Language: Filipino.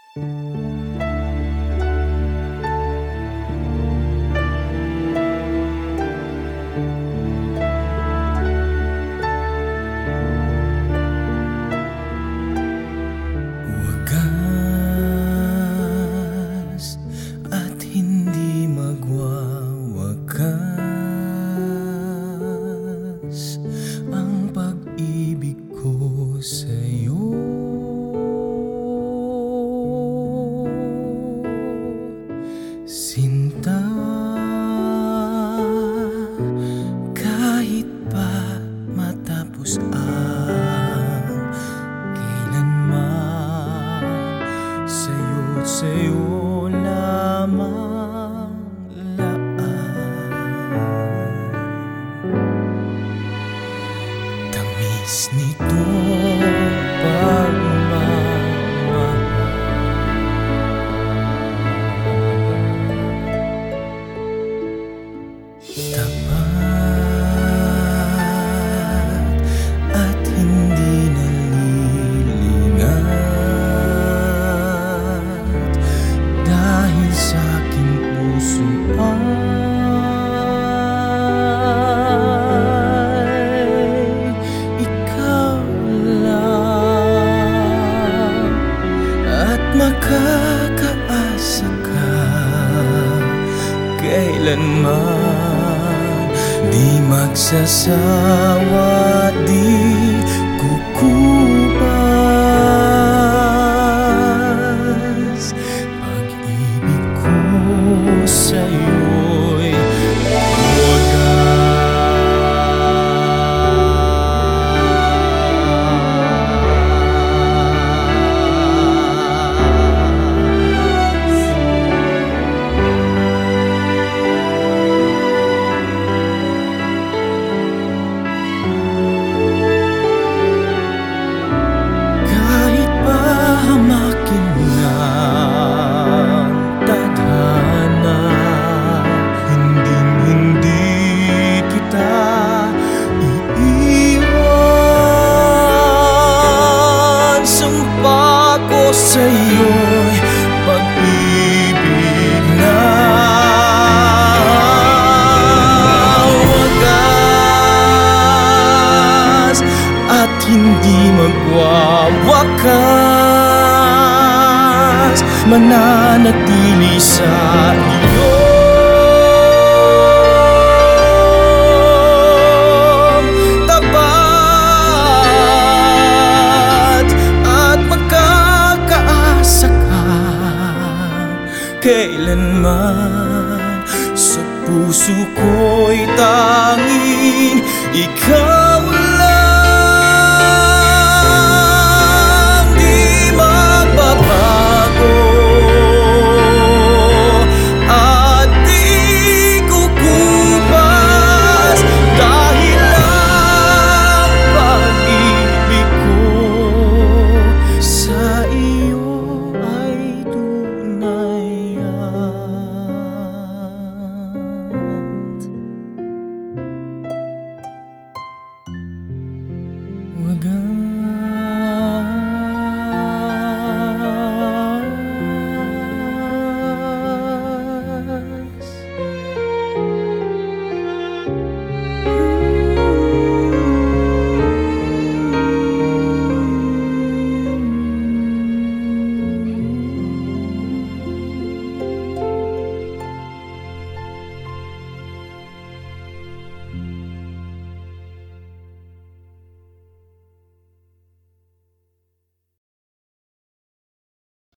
Wagas at hindi magwawakas ang pag-ibig ko sa'yo. Sinta, kahit pa matapos ang kailanman, sa'yo't sa'yo lamang laan. Tamis nito pagmamahal, tapat at hindi nalilingat, dahil sa aking puso ay ikaw lang, at makakaasa ka kailanman. Di magsasawa, di kukubas, pag-ibig ko sa'yo'y sa'yo'y pag-ibig na wagas at hindi magwawakas, mananatili sa iyo. Kailanman sa puso ko'y tanging ikaw.